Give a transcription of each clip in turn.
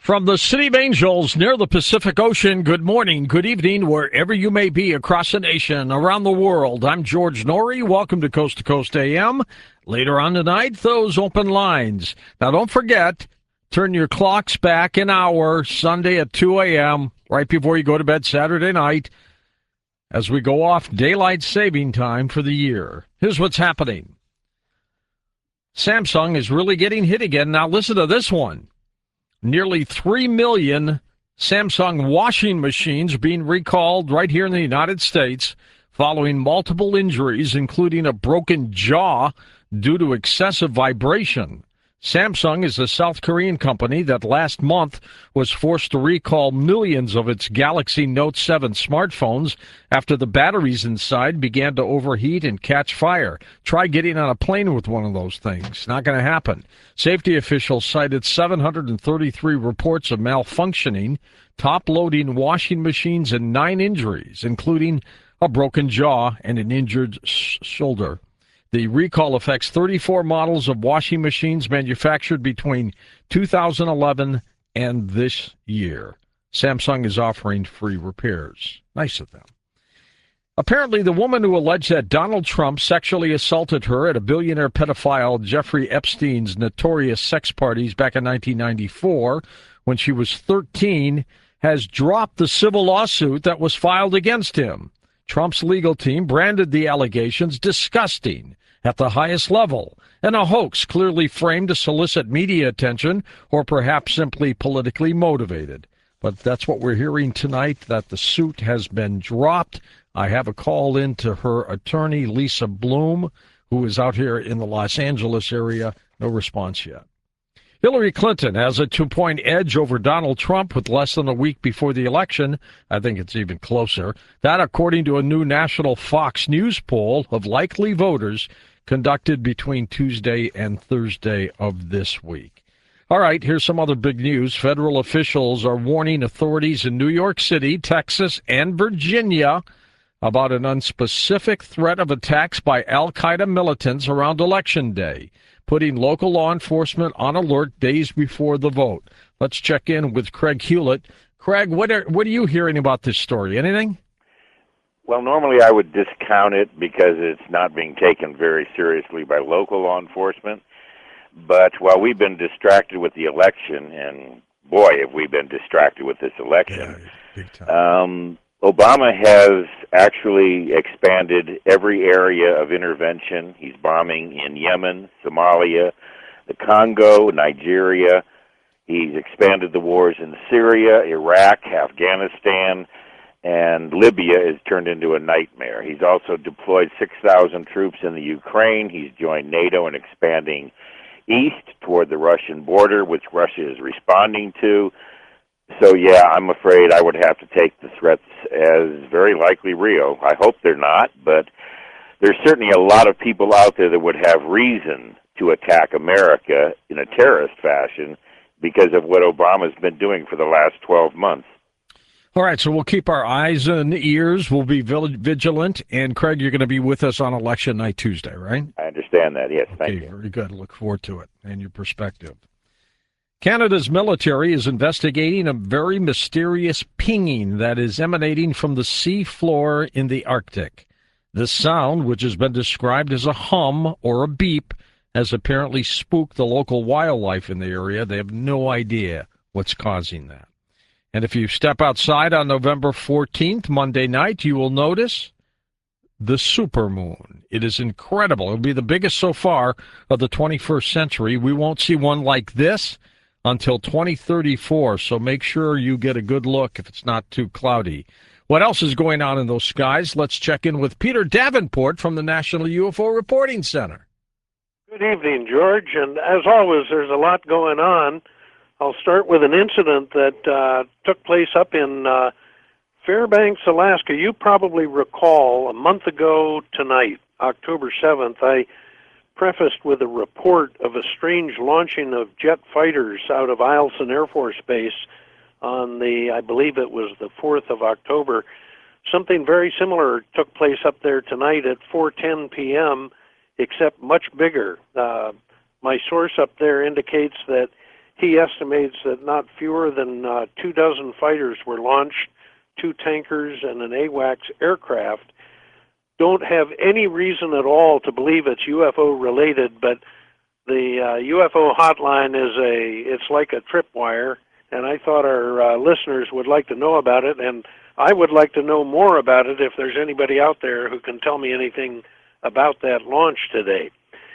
From the City of Angels near the Pacific Ocean, good morning, good evening, wherever you may be across the nation, around the world. I'm George Norrie. Welcome to Coast AM. Later on tonight, those open lines. Now, don't forget, turn your clocks back an hour, Sunday at 2 a.m., right before you go to bed Saturday night, as we go off daylight saving time for the year. Here's what's happening. Samsung is really getting hit again. Now, listen to this one. Nearly 3 million Samsung washing machines being recalled right here in the United States following multiple injuries, including a broken jaw due to excessive vibration. Samsung is a South Korean company that last month was forced to recall millions of its Galaxy Note 7 smartphones after the batteries inside began to overheat and catch fire. Try getting on a plane with one of those things. Not going to happen. Safety officials cited 733 reports of malfunctioning, top-loading washing machines, and 9 injuries, including a broken jaw and an injured shoulder. The recall affects 34 models of washing machines manufactured between 2011 and this year. Samsung is offering free repairs. Nice of them. Apparently, the woman who alleged that Donald Trump sexually assaulted her at a billionaire pedophile Jeffrey Epstein's notorious sex parties back in 1994 when she was 13 has dropped the civil lawsuit that was filed against him. Trump's legal team branded the allegations disgusting at the highest level and a hoax clearly framed to solicit media attention or perhaps simply politically motivated. But that's what we're hearing tonight, that the suit has been dropped. I have a call in to her attorney, Lisa Bloom, who is out here in the Los Angeles area. No response yet. Hillary Clinton has a 2-point edge over Donald Trump with less than a week before the election. I think it's even closer. That, according to a new national Fox News poll of likely voters conducted between Tuesday and Thursday of this week. All right, here's some other big news. Federal officials are warning authorities in New York City, Texas, and Virginia about an unspecific threat of attacks by al-Qaeda militants around Election Day, putting local law enforcement on alert days before the vote. Let's check in with Craig Hewlett. Craig, what are you hearing about this story? Anything? Well, normally I would discount it because it's not being taken very seriously by local law enforcement. But while we've been distracted with the election, and boy, have we been distracted with this election, big time. Obama has actually expanded every area of intervention. He's bombing in Yemen, Somalia, the Congo, Nigeria. He's expanded the wars in Syria, Iraq, Afghanistan, and Libya has turned into a nightmare. He's also deployed 6,000 troops in the Ukraine. He's joined NATO in expanding east toward the Russian border, which Russia is responding to. So, yeah, I'm afraid I would have to take the threats as very likely real. I hope they're not, but there's certainly a lot of people out there that would have reason to attack America in a terrorist fashion because of what Obama's been doing for the last 12 months. All right, so we'll keep our eyes and ears. We'll be vigilant. And, Craig, you're going to be with us on Election Night Tuesday, right? I understand that, yes. Thank you. Very good. Look forward to it and your perspective. Canada's military is investigating a very mysterious pinging that is emanating from the sea floor in the Arctic. This sound, which has been described as a hum or a beep, has apparently spooked the local wildlife in the area. They have no idea what's causing that. And if you step outside on November 14th, Monday night, you will notice the supermoon. It is incredible. It'll be the biggest so far of the 21st century. We won't see one like this until 2034, so make sure you get a good look if it's not too cloudy. What else is going on in those skies? Let's check in with Peter Davenport from the National UFO Reporting Center. Good evening, George, and as always, there's a lot going on. I'll start with an incident that took place up in Fairbanks, Alaska. You probably recall a month ago tonight, October 7th, I prefaced with a report of a strange launching of jet fighters out of Eielson Air Force Base on I believe it was the 4th of October. Something very similar took place up there tonight at 4:10 p.m., except much bigger. My source up there indicates that he estimates that not fewer than 24 fighters were launched, 2 tankers, and an AWACS aircraft. Don't have any reason at all to believe it's UFO related, but the UFO hotline it's like a tripwire, and I thought our listeners would like to know about it, and I would like to know more about it if there's anybody out there who can tell me anything about that launch today.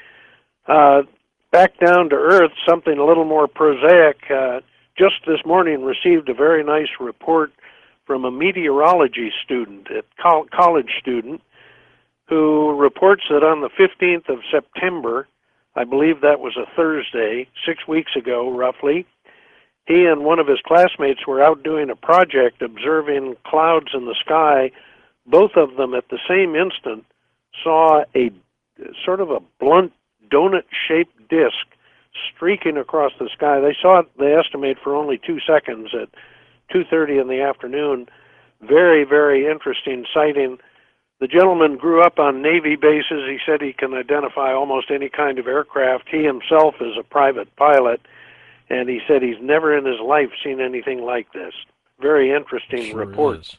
Back down to earth, something a little more prosaic. Just this morning received a very nice report from a meteorology student, a college student, who reports that on the 15th of September, I believe that was a Thursday, 6 weeks ago roughly, he and one of his classmates were out doing a project observing clouds in the sky. Both of them at the same instant saw a sort of a blunt donut-shaped disc streaking across the sky. They saw it, they estimate, for only 2 seconds at 2:30 in the afternoon. Very, very interesting sighting. The gentleman grew up on Navy bases. He said he can identify almost any kind of aircraft. He himself is a private pilot, and he said he's never in his life seen anything like this. Very interesting report. Is.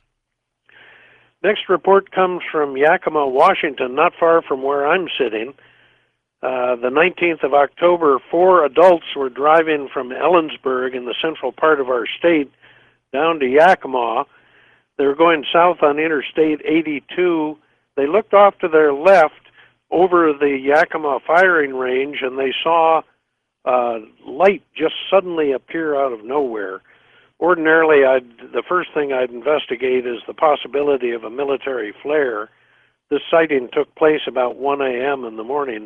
Next report comes from Yakima, Washington, not far from where I'm sitting. The 19th of October, 4 adults were driving from Ellensburg in the central part of our state down to Yakima. They were going south on Interstate 82. They looked off to their left over the Yakima firing range, and they saw light just suddenly appear out of nowhere. Ordinarily, the first thing I'd investigate is the possibility of a military flare. This sighting took place about 1 a.m. in the morning.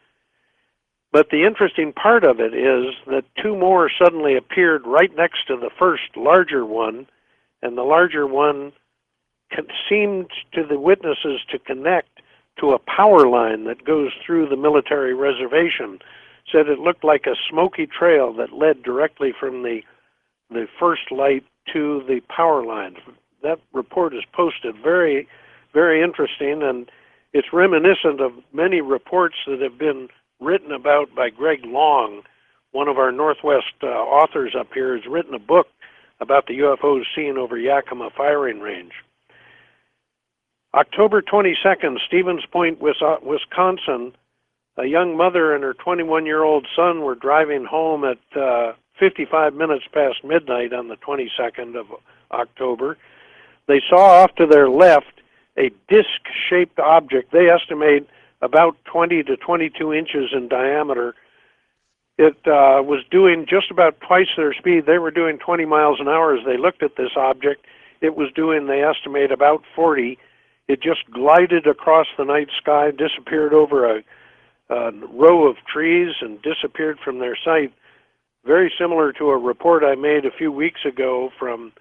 But the interesting part of it is that 2 more suddenly appeared right next to the first larger one, and the larger one seemed to the witnesses to connect to a power line that goes through the military reservation. Said it looked like a smoky trail that led directly from the first light to the power line. That report is posted. Very, very interesting, and it's reminiscent of many reports that have been written about by Greg Long. One of our Northwest authors up here has written a book about the UFOs seen over Yakima firing range. October 22nd, Stevens Point, Wisconsin, a young mother and her 21-year-old son were driving home at 55 minutes past midnight on the 22nd of October. They saw off to their left a disc-shaped object. They estimate about 20 to 22 inches in diameter. It was doing just about twice their speed. They were doing 20 miles an hour as they looked at this object. It was doing, they estimate, about 40. It just glided across the night sky, disappeared over a row of trees, and disappeared from their sight. Very similar to a report I made a few weeks ago from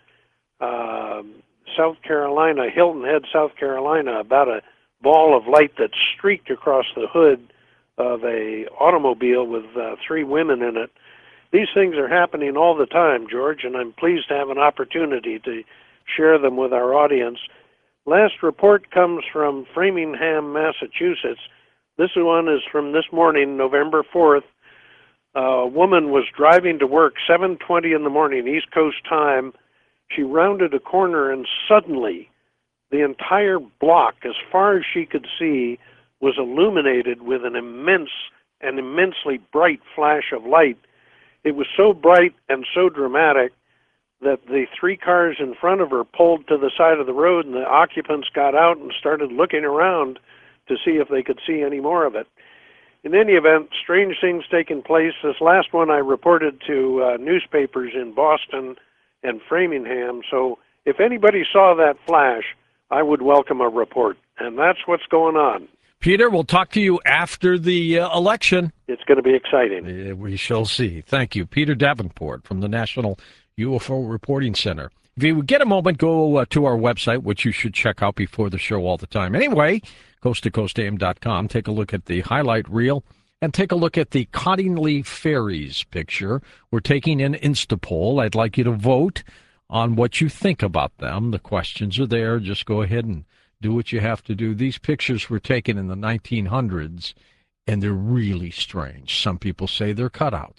South Carolina, Hilton Head, South Carolina, about a ball of light that streaked across the hood of a automobile with 3 women in it. These things are happening all the time, George, and I'm pleased to have an opportunity to share them with our audience. Last report comes from Framingham, Massachusetts. This one is from this morning, November 4th. A woman was driving to work 7:20 in the morning, East Coast time. She rounded a corner, and suddenly the entire block, as far as she could see, was illuminated with an immensely bright flash of light. It was so bright and so dramatic that the 3 cars in front of her pulled to the side of the road, and the occupants got out and started looking around to see if they could see any more of it. In any event, strange things taking place. This last one I reported to newspapers in Boston and Framingham, so if anybody saw that flash, I would welcome a report. And that's what's going on. Peter, we'll talk to you after the election. It's going to be exciting. We shall see. Thank you. Peter Davenport from the National UFO Reporting Center. If you get a moment, go to our website, which you should check out before the show all the time. Anyway, coasttocoastam.com. Take a look at the highlight reel and take a look at the Cottingley Ferries picture. We're taking an Instapoll. I'd like you to vote on what you think about them. The questions are there. Just go ahead and do what you have to do. These pictures were taken in the 1900s, and they're really strange. Some people say they're cutouts.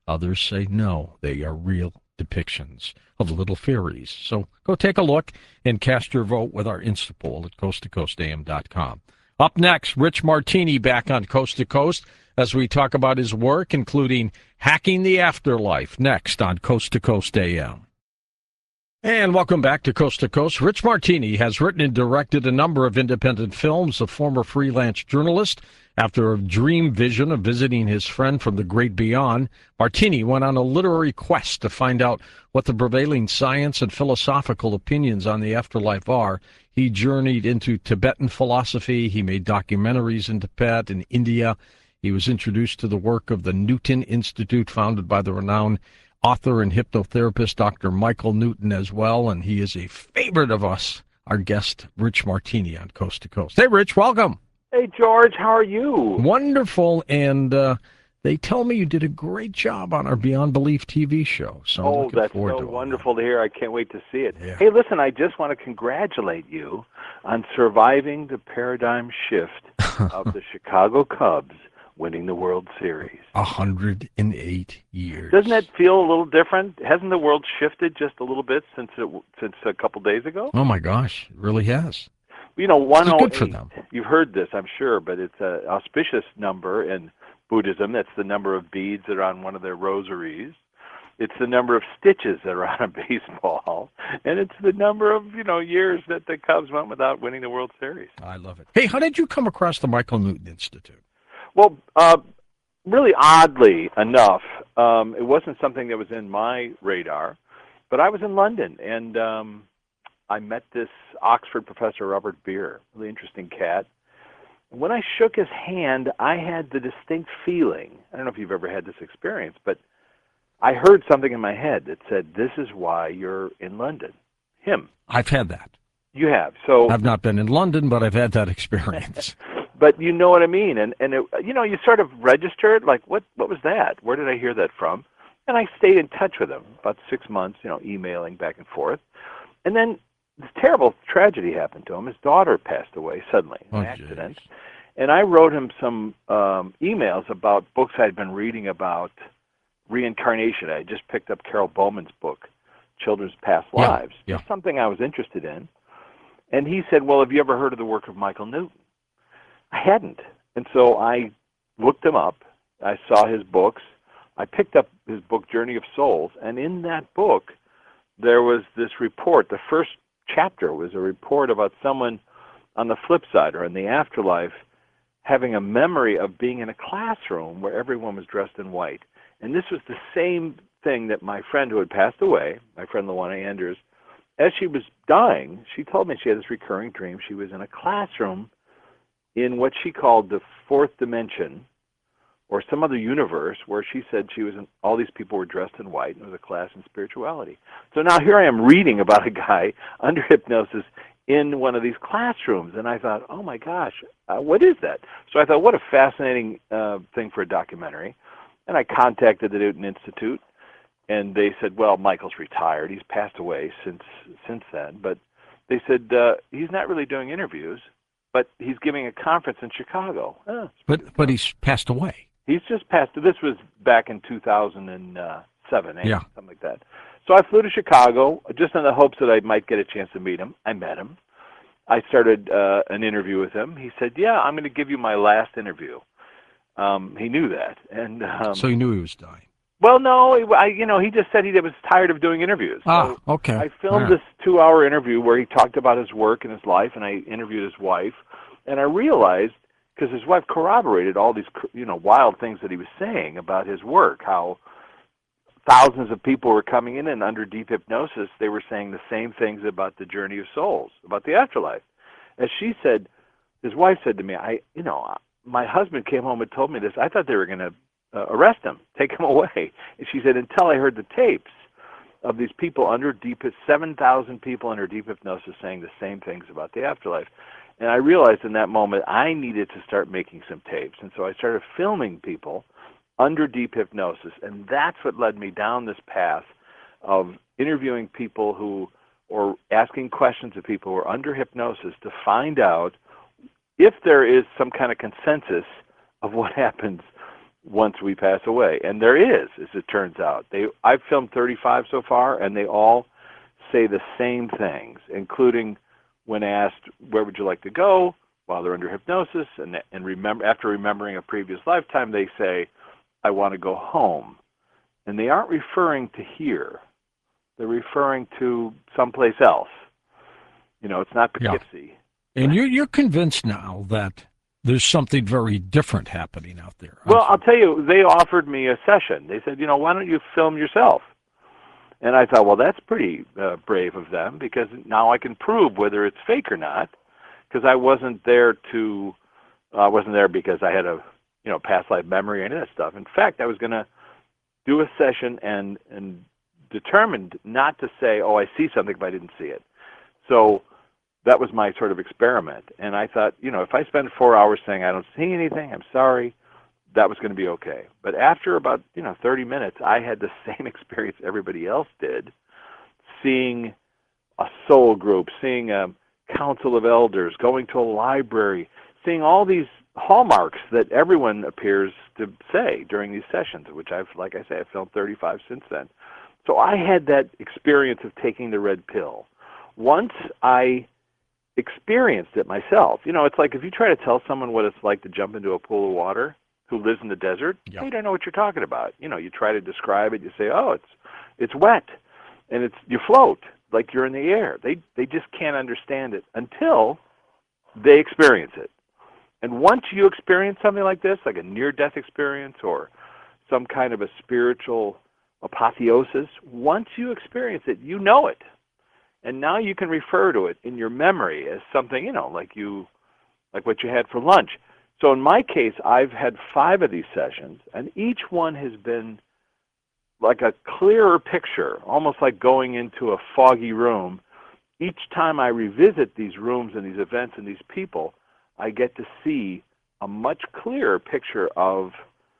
Others say no, they are real depictions of little fairies. So go take a look and cast your vote with our Instapoll at coasttocoastam.com. Up next, Rich Martini back on Coast to Coast as we talk about his work, including Hacking the Afterlife, next on Coast to Coast AM. And welcome back to Coast. Rich Martini has written and directed a number of independent films, a former freelance journalist. After a dream vision of visiting his friend from the great beyond, Martini went on a literary quest to find out what the prevailing science and philosophical opinions on the afterlife are. He journeyed into Tibetan philosophy. He made documentaries in Tibet and India. He was introduced to the work of the Newton Institute, founded by the renowned author and hypnotherapist Dr. Michael Newton as well, and he is a favorite of us, our guest, Rich Martini on Coast to Coast. Hey, Rich, welcome. Hey, George, how are you? Wonderful, and they tell me you did a great job on our Beyond Belief TV show. So that's so wonderful to hear. I can't wait to see it. Yeah. Hey, listen, I just want to congratulate you on surviving the paradigm shift of the Chicago Cubs winning the World Series. 108 years. Doesn't that feel a little different? Hasn't the world shifted just a little bit since a couple days ago? Oh, my gosh, it really has. You know, 108, good for them. You've heard this, I'm sure, but it's an auspicious number in Buddhism. That's the number of beads that are on one of their rosaries. It's the number of stitches that are on a baseball. And it's the number of, years that the Cubs went without winning the World Series. I love it. Hey, how did you come across the Michael Newton Institute? Well, really oddly enough, it wasn't something that was in my radar, but I was in London, and I met this Oxford professor, Robert Beer, really interesting cat. When I shook his hand, I had the distinct feeling, I don't know if you've ever had this experience, but I heard something in my head that said, this is why you're in London. Him. I've had that. You have. So I've not been in London, but I've had that experience. But you know what I mean, and it, you sort of registered, like, what was that? Where did I hear that from? And I stayed in touch with him about 6 months, emailing back and forth. And then this terrible tragedy happened to him. His daughter passed away suddenly in an accident. Geez. And I wrote him some emails about books I'd been reading about reincarnation. I just picked up Carol Bowman's book, Children's Past Lives. Yeah. It's something I was interested in. And he said, well, have you ever heard of the work of Michael Newton? I hadn't. And so I looked him up. I saw his books. I picked up his book, Journey of Souls. And in that book, there was this report. The first chapter was a report about someone on the flip side, or in the afterlife, having a memory of being in a classroom where everyone was dressed in white. And this was the same thing that my friend who had passed away, my friend Luana Anders, as she was dying, she told me she had this recurring dream. She was in a classroom in what she called the fourth dimension, or some other universe, where she said she was in, all these people were dressed in white, and it was a class in spirituality. So now here I am reading about a guy under hypnosis in one of these classrooms, and I thought, oh my gosh, what is that? So I thought, what a fascinating thing for a documentary. And I contacted the Newton Institute, and they said, well, Michael's retired. He's passed away since then. But they said, he's not really doing interviews, but he's giving a conference in Chicago. But he's passed away. He's just passed. This was back in 2007, Yeah. something like that. So I flew to Chicago just in the hopes that I might get a chance to meet him. I met him. I started an interview with him. He said, yeah, I'm going to give you my last interview. He knew that. And so he knew he was dying. well, no, he just said he was tired of doing interviews. So okay. I filmed this 2-hour interview where he talked about his work and his life, and I interviewed his wife. And I realized, because his wife corroborated all these, wild things that he was saying about his work, how thousands of people were coming in, and under deep hypnosis, they were saying the same things about the journey of souls, about the afterlife. As she said, his wife said to me, my husband came home and told me this. I thought they were going to arrest him, take him away. And she said, until I heard the tapes of these people 7,000 people under deep hypnosis saying the same things about the afterlife. And I realized in that moment I needed to start making some tapes. And so I started filming people under deep hypnosis. And that's what led me down this path of interviewing people or asking questions of people who are under hypnosis to find out if there is some kind of consensus of what happens once we pass away. And there is, as it turns out. I've filmed 35 so far, and they all say the same things, including when asked, where would you like to go while they're under hypnosis, and after remembering a previous lifetime, they say, I want to go home. And they aren't referring to here. They're referring to someplace else. It's not Poughkeepsie. Yeah. And you're convinced now that there's something very different happening out there. Well, I'll tell you, they offered me a session. They said, why don't you film yourself? And I thought, well, that's pretty brave of them, because now I can prove whether it's fake or not, because I wasn't there because I had a past life memory or any of that stuff. In fact, I was going to do a session and determined not to say, oh, I see something if I didn't see it. So that was my sort of experiment. And I thought, if I spend 4 hours saying I don't see anything, I'm sorry, that was going to be okay. But after about 30 minutes, I had the same experience everybody else did, seeing a soul group, seeing a council of elders, going to a library, seeing all these hallmarks that everyone appears to say during these sessions, which I've filmed 35 since then. So I had that experience of taking the red pill. Once I experienced it myself, it's like if you try to tell someone what it's like to jump into a pool of water who lives in the desert, they don't know what you're talking about. You try to describe it, you say, oh, it's wet, and you float like you're in the air. They just can't understand it until they experience it. And once you experience something like this, like a near-death experience or some kind of a spiritual apotheosis, once you experience it, you know it. And now you can refer to it in your memory as something, like what you had for lunch. So in my case, I've had 5 of these sessions, and each one has been like a clearer picture, almost like going into a foggy room. Each time I revisit these rooms and these events and these people, I get to see a much clearer picture of,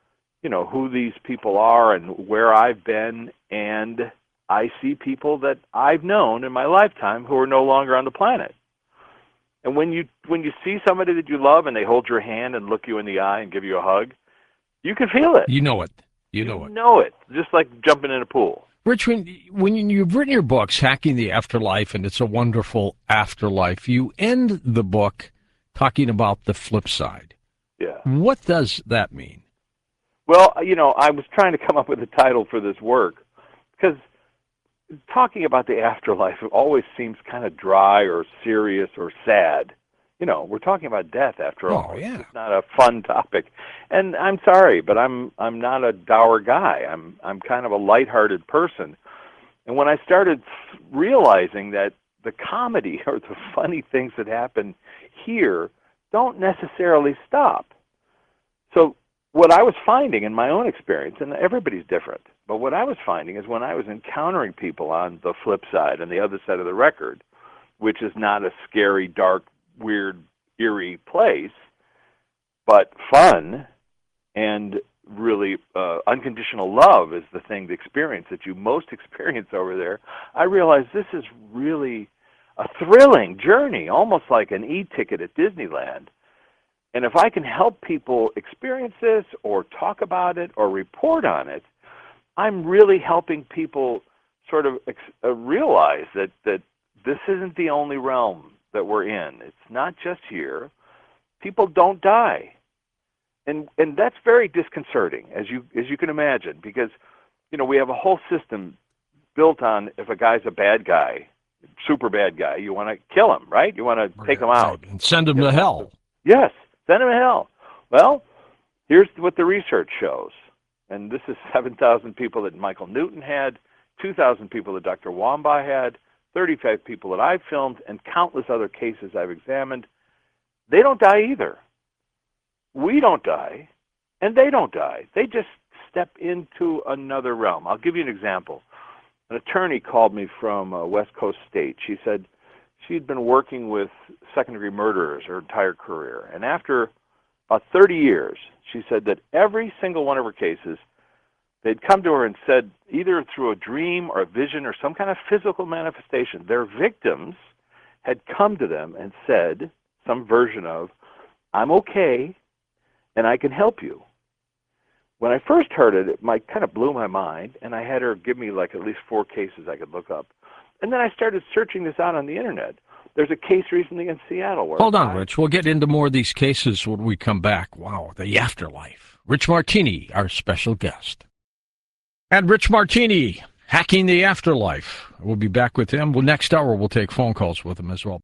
who these people are and where I've been, and I see people that I've known in my lifetime who are no longer on the planet. And when you see somebody that you love and they hold your hand and look you in the eye and give you a hug, you can feel it. You know it. You know it, just like jumping in a pool. Rich, when you've written your books, Hacking the Afterlife and It's a Wonderful Afterlife, you end the book talking about the flip side. Yeah. What does that mean? Well, I was trying to come up with a title for this work because talking about the afterlife always seems kind of dry or serious or sad. We're talking about death after all. Oh, yeah. It's not a fun topic. And I'm sorry, but I'm not a dour guy. I'm kind of a lighthearted person. And when I started realizing that the comedy or the funny things that happen here don't necessarily stop. So what I was finding in my own experience, and everybody's different, but what I was finding is when I was encountering people on the flip side and the other side of the record, which is not a scary, dark, weird, eerie place, but fun and really unconditional love is the thing, the experience that you most experience over there, I realized this is really a thrilling journey, almost like an e-ticket at Disneyland. And if I can help people experience this or talk about it or report on it, I'm really helping people sort of realize that this isn't the only realm that we're in. It's not just here. People don't die. And that's very disconcerting, as you can imagine, because we have a whole system built on if a guy's a bad guy, super bad guy, you want to kill him, right? You want to take him out. And send him to hell. Yes, send him to hell. Well, here's what the research shows. And this is 7,000 people that Michael Newton had, 2,000 people that Dr. Wambach had, 35 people that I've filmed, and countless other cases I've examined. They don't die either. We don't die, and they don't die. They just step into another realm. I'll give you an example. An attorney called me from West Coast State. She said she'd been working with second-degree murderers her entire career. And after about 30 years, she said that every single one of her cases, they'd come to her and said, either through a dream or a vision or some kind of physical manifestation, their victims had come to them and said some version of, I'm okay, and I can help you. when I first heard it, it kind of blew my mind, and I had her give me like at least 4 cases I could look up. And then I started searching this out on the internet. There's a case recently in Seattle where... Hold on, Rich. We'll get into more of these cases when we come back. Wow, the afterlife. Rich Martini, our special guest. And Rich Martini, Hacking the Afterlife. We'll be back with him. Well, next hour, we'll take phone calls with him as well.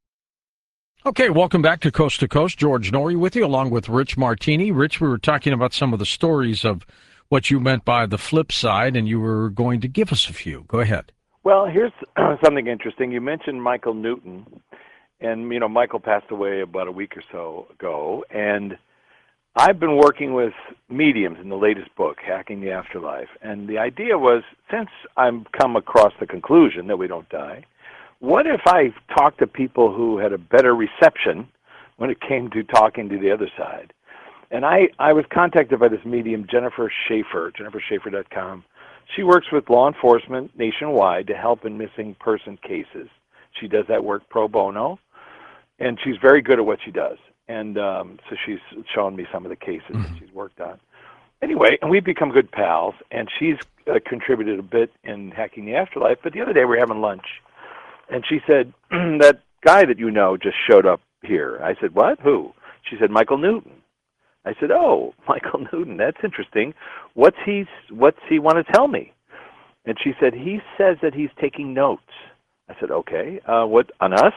Okay, welcome back to Coast to Coast. George Noory with you, along with Rich Martini. Rich, we were talking about some of the stories of what you meant by the flip side, and you were going to give us a few. Go ahead. Well, here's something interesting. You mentioned Michael Newton, and, you know, Michael passed away about a week or so ago, and I've been working with mediums in the latest book, Hacking the Afterlife, and the idea was, since I've come across the conclusion that we don't die, what if I talked to people who had a better reception when it came to talking to the other side? And I was contacted by this medium, Jennifer Schaefer, jenniferschaefer.com. She works with law enforcement nationwide to help in missing person cases. She does that work pro bono, and she's very good at what she does. And so she's shown me some of the cases that she's worked on. Anyway, and we've become good pals, and she's contributed a bit in Hacking the Afterlife. But the other day we were having lunch, and she said, that guy that you know just showed up here. I said, what? Who? She said, Michael Newton. I said, oh, Michael Newton, that's interesting. What's he want to tell me? And she said, he says that he's taking notes. I said, okay, what, on us?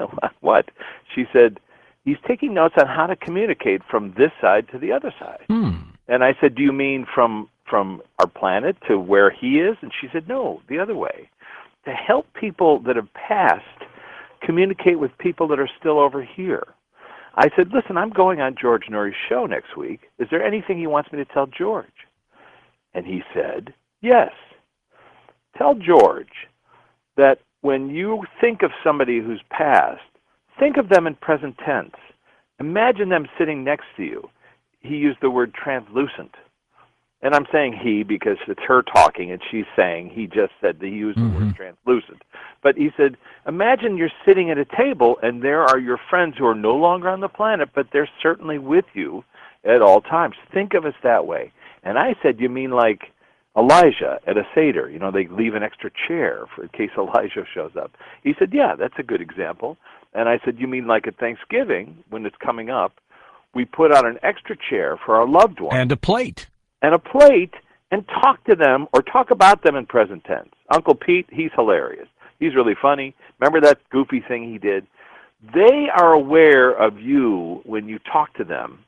What? She said, he's taking notes on how to communicate from this side to the other side. And I said, do you mean from our planet to where he is? And she said, no, the other way. To help people that have passed communicate with people that are still over here. I said, listen, I'm going on George Noory's show next week. Is there anything he wants me to tell George? And he said, yes. Tell George that when you think of somebody who's passed, think of them in present tense. Imagine them sitting next to you. He used the word translucent. And I'm saying he because it's her talking, and she's saying he just said that he used the word translucent. But he said, imagine you're sitting at a table, and there are your friends who are no longer on the planet, but they're certainly with you at all times. Think of us that way. And I said, you mean like Elijah at a Seder? You know, they leave an extra chair for in case Elijah shows up. He said, yeah, that's a good example. And I said, you mean like at Thanksgiving, when it's coming up, we put out an extra chair for our loved one. And a plate. And talk to them or talk about them in present tense. Uncle Pete, he's hilarious. He's really funny. Remember that goofy thing he did? They are aware of you when you talk to them,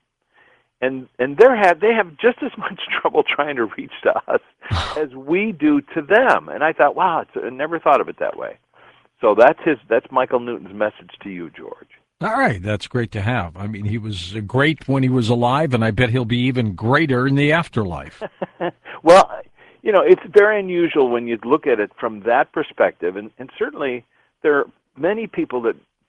and they have just as much trouble trying to reach to us as we do to them. And I thought, wow, I never thought of it that way. So that's Michael Newton's message to you, George. All right, that's great to have. I mean, he was great when he was alive, and I bet he'll be even greater in the afterlife. Well, you know, it's very unusual when you look at it from that perspective, and certainly there are many people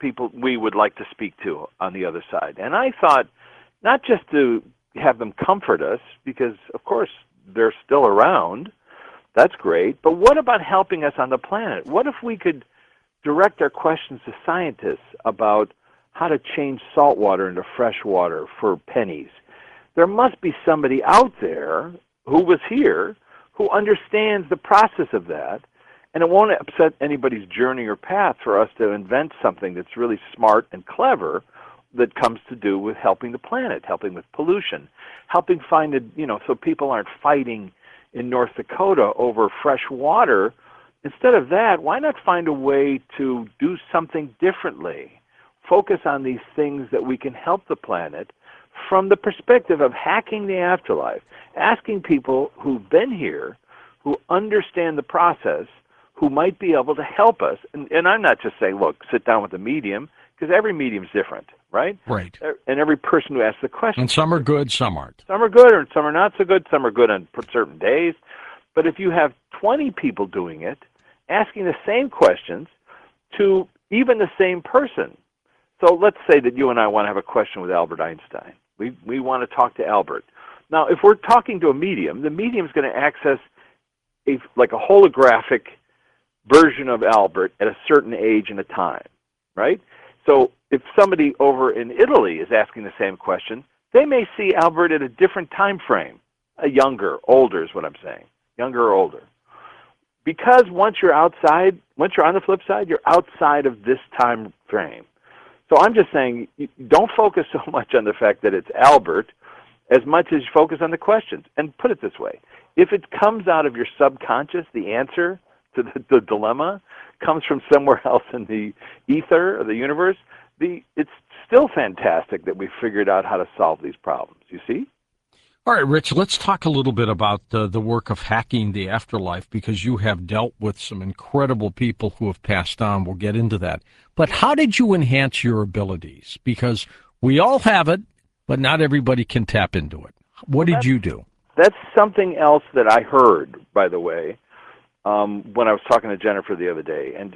we would like to speak to on the other side. And I thought, not just to have them comfort us, because, of course, they're still around. That's great. But what about helping us on the planet? What if we could direct our questions to scientists about how to change salt water into fresh water for pennies? There must be somebody out there who was here who understands the process of that, and it won't upset anybody's journey or path for us to invent something that's really smart and clever that comes to do with helping the planet, helping with pollution, helping find so people aren't fighting in North Dakota over fresh water. Instead of that, why not find a way to do something differently? Focus on these things that we can help the planet from the perspective of hacking the afterlife, asking people who've been here, who understand the process, who might be able to help us. And I'm not just saying, look, sit down with a medium, because every medium's different, right? Right. And every person who asks the question. And some are good, some aren't. Some are good, and some are not so good. Some are good on certain days. But if you have 20 people doing it, asking the same questions to even the same person. So let's say that you and I want to have a question with Albert Einstein. We want to talk to Albert. Now, if we're talking to a medium, the medium is going to access a holographic version of Albert at a certain age and a time, right? So if somebody over in Italy is asking the same question, they may see Albert at a different time frame. younger, older is what I'm saying, younger or older. Because once you're on the flip side, you're outside of this time frame. So I'm just saying, don't focus so much on the fact that it's Albert as much as you focus on the questions. And put it this way, if it comes out of your subconscious, the answer to the dilemma comes from somewhere else in the ether or the universe, it's still fantastic that we figured out how to solve these problems, you see? All right, Rich, let's talk a little bit about the work of hacking the afterlife, because you have dealt with some incredible people who have passed on. We'll get into that. But how did you enhance your abilities? Because we all have it, but not everybody can tap into it. What did you do? That's something else that I heard, by the way, when I was talking to Jennifer the other day, and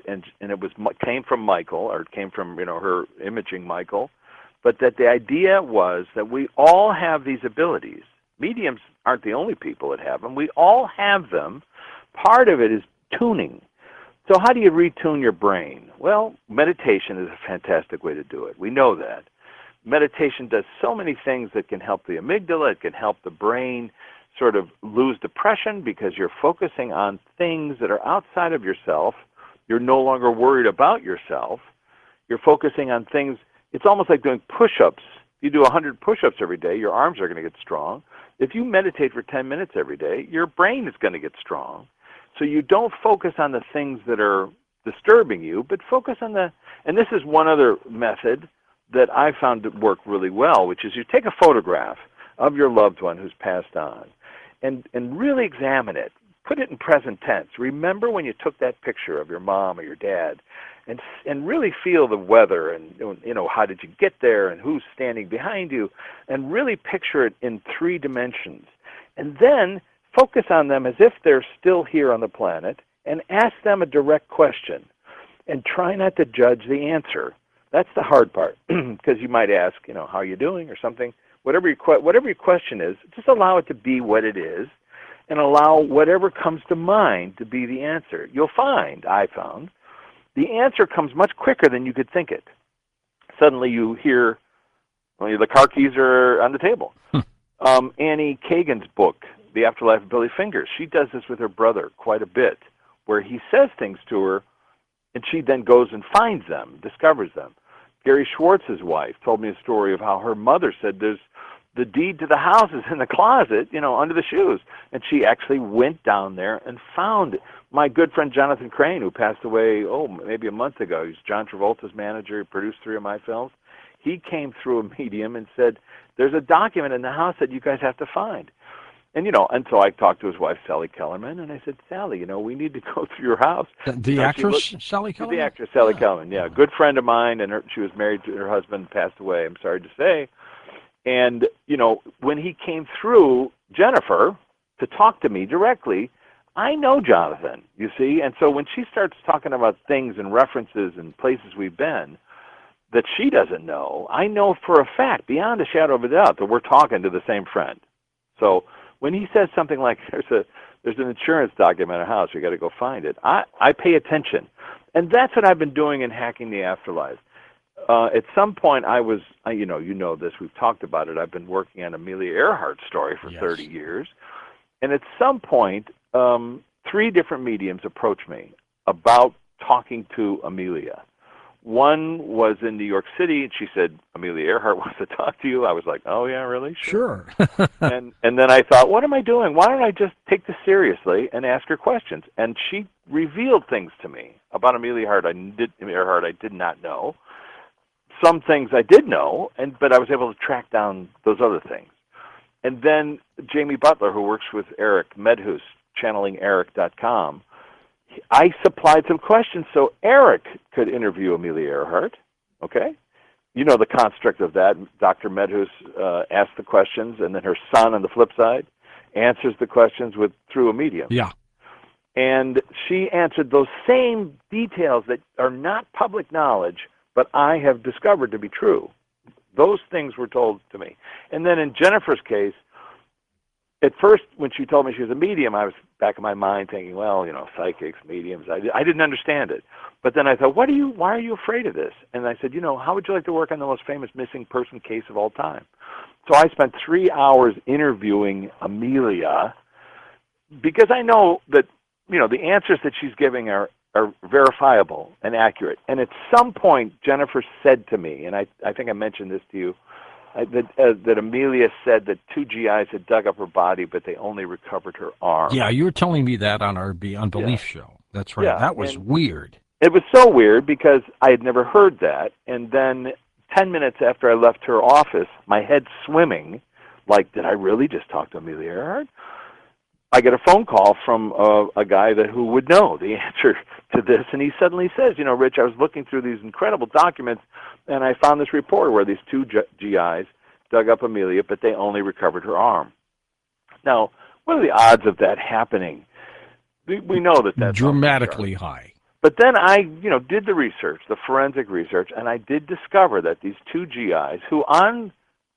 it came from Michael, or it came from her imaging Michael, but that the idea was that we all have these abilities. Mediums aren't the only people that have them. We all have them. Part of it is tuning. So how do you retune your brain? Well, meditation is a fantastic way to do it. We know that. Meditation does so many things that can help the amygdala. It can help the brain sort of lose depression because you're focusing on things that are outside of yourself. You're no longer worried about yourself. You're focusing on things. It's almost like doing push-ups. You do 100 push-ups every day, your arms are going to get strong. If you meditate for 10 minutes every day, your brain is going to get strong. So you don't focus on the things that are disturbing you, but focus on and this is one other method that I found to work really well, which is you take a photograph of your loved one who's passed on and really examine it. Put it in present tense. Remember when you took that picture of your mom or your dad, and really feel the weather and how did you get there and who's standing behind you, and really picture it in 3 dimensions. And then focus on them as if they're still here on the planet and ask them a direct question and try not to judge the answer. That's the hard part, because you might ask, how are you doing or something. Whatever your question is, just allow it to be what it is and allow whatever comes to mind to be the answer. You'll find, I found, the answer comes much quicker than you could think it. Suddenly you hear, the car keys are on the table. Annie Kagan's book, The Afterlife of Billy Fingers, she does this with her brother quite a bit, where he says things to her, and she then goes and finds them, discovers them. Gary Schwartz's wife told me a story of how her mother said there's the deed to the house is in the closet, under the shoes. And she actually went down there and found it. My good friend Jonathan Crane, who passed away, maybe a month ago, he's John Travolta's manager, he produced 3 of my films. He came through a medium and said, there's a document in the house that you guys have to find. And, and so I talked to his wife, Sally Kellerman, and I said, Sally, we need to go through your house. The actress, Sally Kellerman? The actress, Sally Kellerman, yeah. Good friend of mine, and she was married to her husband, passed away, I'm sorry to say. And, when he came through Jennifer to talk to me directly, I know Jonathan, you see. And so when she starts talking about things and references and places we've been that she doesn't know, I know for a fact, beyond a shadow of a doubt, that we're talking to the same friend. So when he says something like, there's an insurance document in our house, we got to go find it, I pay attention. And that's what I've been doing in Hacking the Afterlife. At some point, I was, you know this, we've talked about it, I've been working on Amelia Earhart's story for 30 years. And at some point, 3 different mediums approached me about talking to Amelia. One was in New York City, and she said, Amelia Earhart wants to talk to you. I was like, oh, yeah, really? Sure. and then I thought, what am I doing? Why don't I just take this seriously and ask her questions? And she revealed things to me about Amelia Earhart I did not know. Some things I did know, but I was able to track down those other things. And then Jamie Butler, who works with Eric Medhus, channelingerik.com, I supplied some questions so Eric could interview Amelia Earhart, okay? You know the construct of that. Dr. Medhus asks the questions, and then her son on the flip side answers the questions through a medium. Yeah. And she answered those same details that are not public knowledge, but I have discovered to be true. Those things were told to me. And then in Jennifer's case, at first, when she told me she was a medium, I was back in my mind thinking, well, psychics, mediums. I didn't understand it. But then I thought, why are you afraid of this? And I said, how would you like to work on the most famous missing person case of all time? So I spent 3 hours interviewing Amelia because I know that, the answers that she's giving are verifiable and accurate. And at some point, Jennifer said to me, and I think I mentioned this to you, that Amelia said that 2 GIs had dug up her body, but they only recovered her arm. Yeah, you were telling me that on our Beyond Belief show. That's right. Yeah, that was weird. It was so weird because I had never heard that. And then 10 minutes after I left her office, my head swimming, like, did I really just talk to Amelia Earhart? I get a phone call from a guy who would know the answer to this, and he suddenly says, Rich, I was looking through these incredible documents, and I found this report where these 2 GIs dug up Amelia, but they only recovered her arm. Now, what are the odds of that happening? We know that's dramatically high. But then I, did the research, the forensic research, and I did discover that these 2 GIs, who on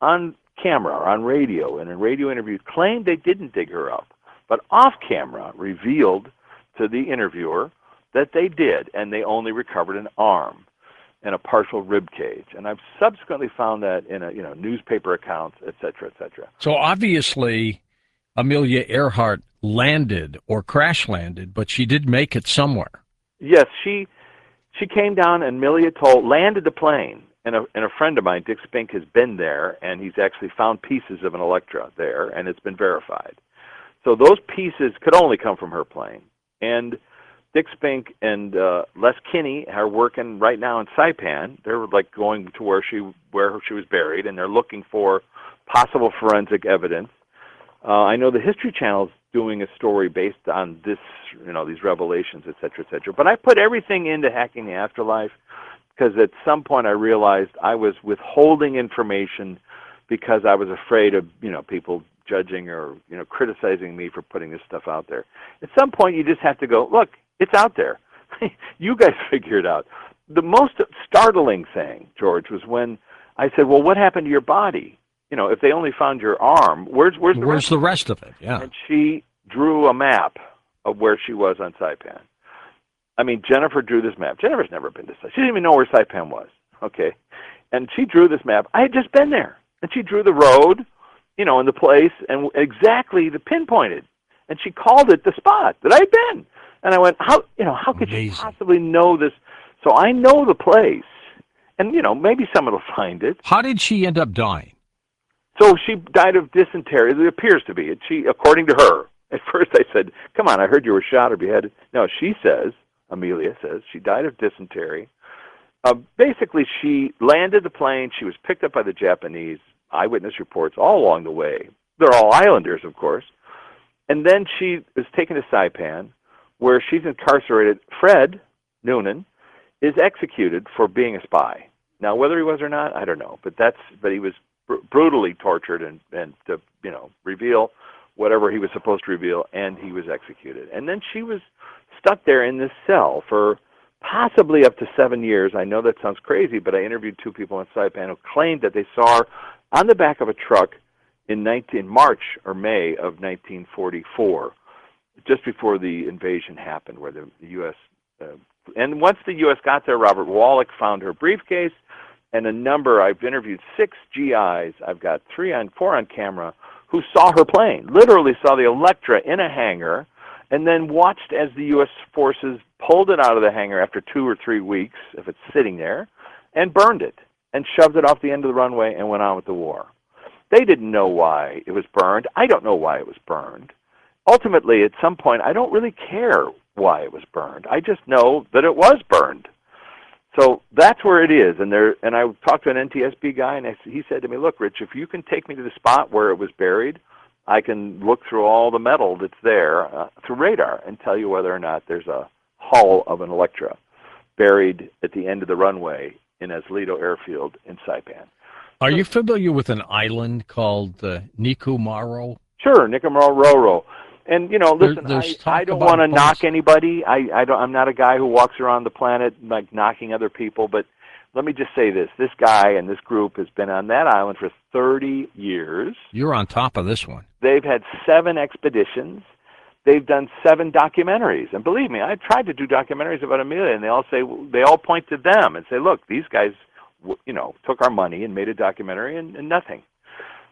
camera or on radio, in a radio interview, claimed they didn't dig her up, but off camera revealed to the interviewer that they did, and they only recovered an arm and a partial rib cage. And I've subsequently found that in newspaper accounts, et cetera, et cetera. So obviously, Amelia Earhart landed or crash landed, but she did make it somewhere. Yes, she came down, and Amelia landed the plane. And a friend of mine, Dick Spink, has been there, and he's actually found pieces of an Electra there, and it's been verified. So those pieces could only come from her plane. And Dick Spink and Les Kinney are working right now in Saipan. They're like going to where she was buried, and they're looking for possible forensic evidence. I know the History Channel's doing a story based on this, these revelations, et cetera, et cetera. But I put everything into Hacking the Afterlife because at some point I realized I was withholding information because I was afraid of, people judging or, criticizing me for putting this stuff out there. At some point you just have to go, look, it's out there. You guys figure it out. The most startling thing, George, was when I said, well, what happened to your body? If they only found your arm, where's the rest of it? Yeah. And she drew a map of where she was on Saipan. I mean, Jennifer drew this map. Jennifer's never been to Saipan. She didn't even know where Saipan was, okay? And she drew this map. I had just been there. And she drew the road, and the place, and exactly the pinpointed. And she called it the spot that I had been. And I went, how could you possibly know this? So I know the place. And, maybe someone will find it. How did she end up dying? So she died of dysentery. It appears to be. She, according to her, at first I said, come on, I heard you were shot or beheaded. No, Amelia says, she died of dysentery. Basically, she landed the plane. She was picked up by the Japanese. Eyewitness reports all along the way. They're all islanders, of course. And then she was taken to Saipan, where she's incarcerated. Fred Noonan is executed for being a spy. Now, whether he was or not, I don't know. But he was brutally tortured and to reveal whatever he was supposed to reveal, and he was executed. And then she was stuck there in this cell for possibly up to 7 years. I know that sounds crazy, but I interviewed 2 people in Saipan who claimed that they saw her on the back of a truck in March or May of 1944, just before the invasion happened, where the U.S. And once the U.S. got there, Robert Wallach found her briefcase, and I've interviewed 6 GIs, I've got 4 on camera, who saw her plane, literally saw the Electra in a hangar, and then watched as the U.S. forces pulled it out of the hangar after 2 or 3 weeks, if it's sitting there, and burned it, and shoved it off the end of the runway and went on with the war. They didn't know why it was burned. I don't know why it was burned. Ultimately, at some point, I don't really care why it was burned. I just know that it was burned. So that's where it is. And I talked to an NTSB guy, and he said to me, look, Rich, if you can take me to the spot where it was buried, I can look through all the metal that's there through radar and tell you whether or not there's a hull of an Electra buried at the end of the runway in Eslido Airfield in Saipan. Are you familiar with an island called Nikumaro? Sure, Nikumaro. And, listen, I don't want to knock anybody. I'm not a guy who walks around the planet like knocking other people, but let me just say this. This guy and this group has been on that island for 30 years. You're on top of this one. They've had 7 expeditions. They've done 7 documentaries. And believe me, I've tried to do documentaries about Amelia, and they all point to them and say, look, these guys, took our money and made a documentary and nothing.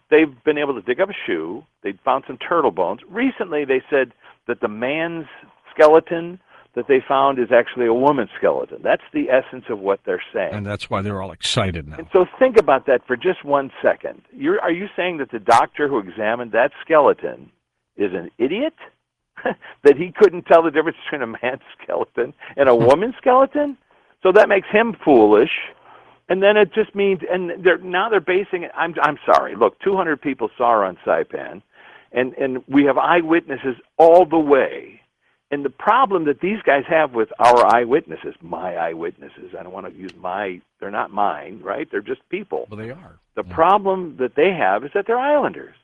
they've been able to dig up a shoe. They found some turtle bones. Recently, they said that the man's skeleton that they found is actually a woman's skeleton. That's the essence of what they're saying. And that's why they're all excited now. And so think about that for just 1 second. Are you saying that the doctor who examined that skeleton is an idiot? That he couldn't tell the difference between a man's skeleton and a woman's skeleton? So that makes him foolish. And then it just means, and they're basing it. I'm sorry. Look, 200 people saw her on Saipan, and we have eyewitnesses all the way. And the problem that these guys have with our eyewitnesses, my eyewitnesses, I don't want to use they're not mine, right? They're just people. Well, they are. The problem that they have is that they're islanders.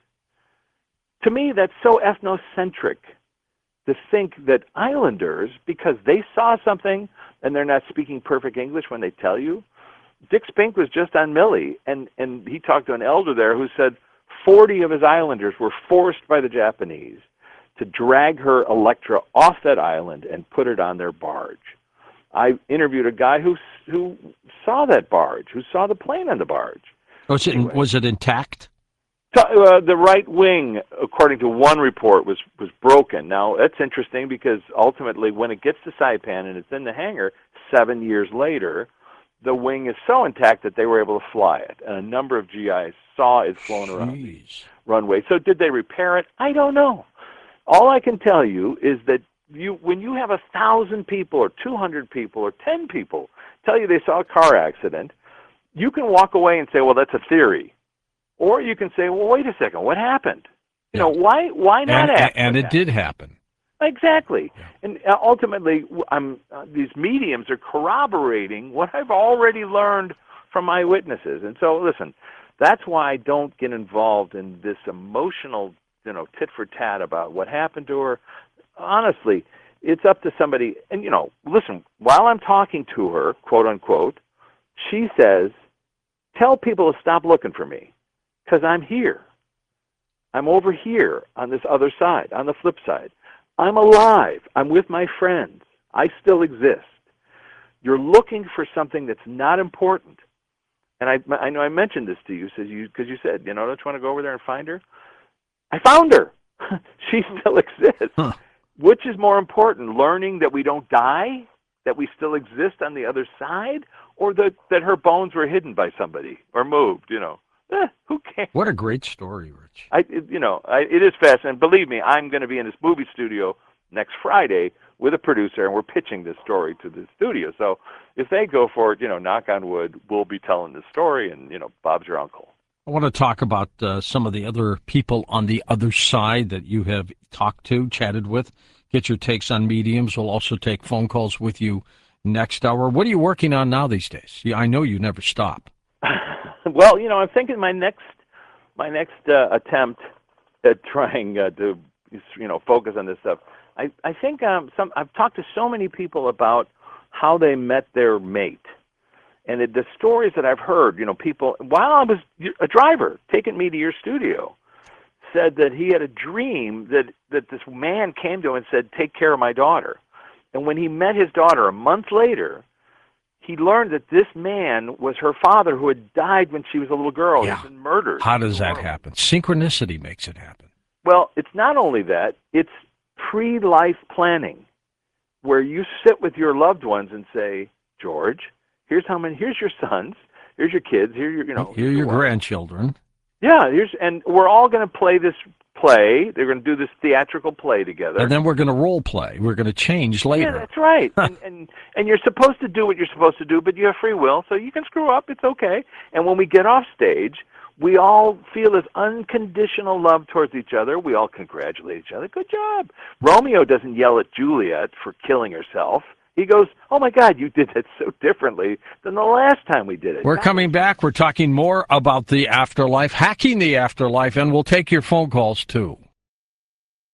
To me, that's so ethnocentric to think that islanders, because they saw something and they're not speaking perfect English when they tell you. Dick Spink was just on Millie, and he talked to an elder there who said 40 of his islanders were forced by the Japanese to drag her Electra off that island and put it on their barge. I interviewed a guy who saw that barge, who saw the plane on the barge. Was it intact? The right wing, according to one report, was broken. Now, that's interesting because ultimately when it gets to Saipan and it's in the hangar 7 years later, the wing is so intact that they were able to fly it. And a number of GIs saw it flown around the runway. So did they repair it? I don't know. All I can tell you is that when you have 1,000 people or 200 people or 10 people tell you they saw a car accident, you can walk away and say, well, that's a theory. Or you can say, well, wait a second, what happened? You know, why not act? And it did happen. Exactly. Yeah. And ultimately, these mediums are corroborating what I've already learned from eyewitnesses. And so, listen, that's why I don't get involved in this emotional, tit for tat about what happened to her. Honestly, it's up to somebody. And, listen, while I'm talking to her, quote unquote, she says, tell people to stop looking for me because I'm here. I'm over here on this other side, on the flip side. I'm alive. I'm with my friends. I still exist. You're looking for something that's not important. And I know I mentioned this to you because you said, don't you want to go over there and find her? I found her. She still exists. Huh. Which is more important, learning that we don't die, that we still exist on the other side, or that her bones were hidden by somebody or moved, who cares? What a great story, Rich. It is fascinating. Believe me, I'm going to be in this movie studio next Friday with a producer, and we're pitching this story to the studio. So if they go for it, knock on wood, we'll be telling the story, and, Bob's your uncle. I want to talk about some of the other people on the other side that you have talked to, chatted with. Get your takes on mediums. We'll also take phone calls with you next hour. What are you working on now these days? I know you never stop. Well, I'm thinking my next attempt at trying to focus on this stuff. I think I've talked to so many people about how they met their mate, and the stories that I've heard. People while I was a driver taking me to your studio said that he had a dream that this man came to him and said, "Take care of my daughter," and when he met his daughter a month later, he learned that this man was her father who had died when she was a little girl. Yeah. He'd been murdered. How does that happen? Synchronicity makes it happen. Well, it's not only that. It's pre-life planning, where you sit with your loved ones and say, George, here's your sons, here's your kids, here are your grandchildren. Yeah, and we're all going to play this play. They're going to do this theatrical play together. And then we're going to role play. We're going to change later. Yeah, that's right. and you're supposed to do what you're supposed to do, but you have free will, so you can screw up. It's okay. And when we get off stage, we all feel this unconditional love towards each other. We all congratulate each other. Good job. Romeo doesn't yell at Juliet for killing herself. He goes, oh, my God, you did that so differently than the last time we did it. We're coming back. We're talking more about the afterlife, hacking the afterlife, and we'll take your phone calls, too.